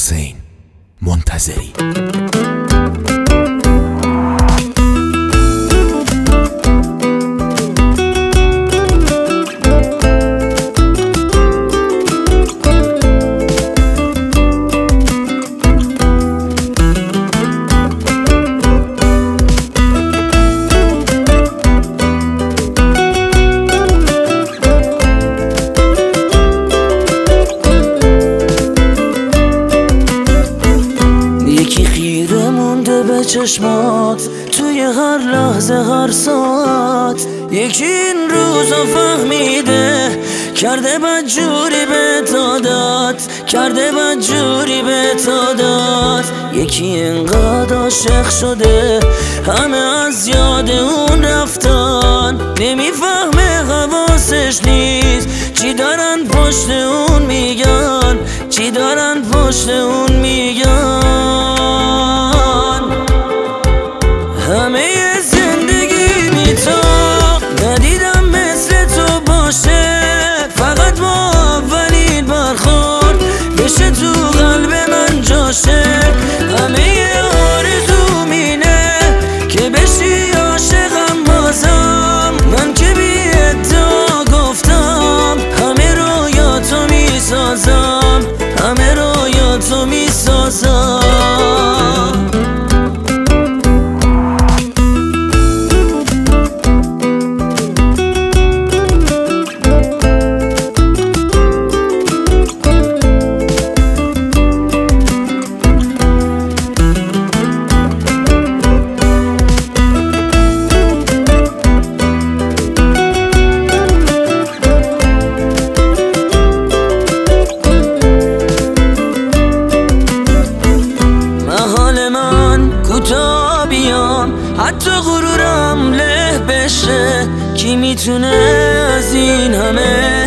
حسین منتظری. یکی خیره مونده به چشمات توی هر لحظه هر ساعت، یکی این روزو فهمیده کرده بدجوری به دادت، کرده بدجوری به دادت. یکی اینقدر عاشق شده همه از یاد اون رفتن، نمیفهمه حواسش نیست چی دارن پشت اون میگن، چی دارن پشت اون میگن. همه زندگی میتا ندیدم مثل تو باشه، فقط با اولین برخورد بشه تو قلب من جاشه. همه آرزوم اینه که بشی عاشقم بازم، من که بی ادعا گفتم همه رویاتو میسازم، همه رویاتو میسازم. کوتاه بیام حتی غرورم له بشه، کی میتونه از این همه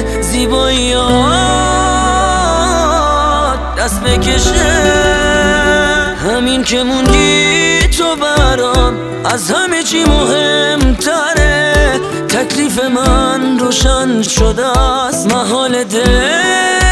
زیباییات دست بکشه؟ همین که موندی تو برام از همه چی مهمتره، تکلیف من روشن شده است، محال دل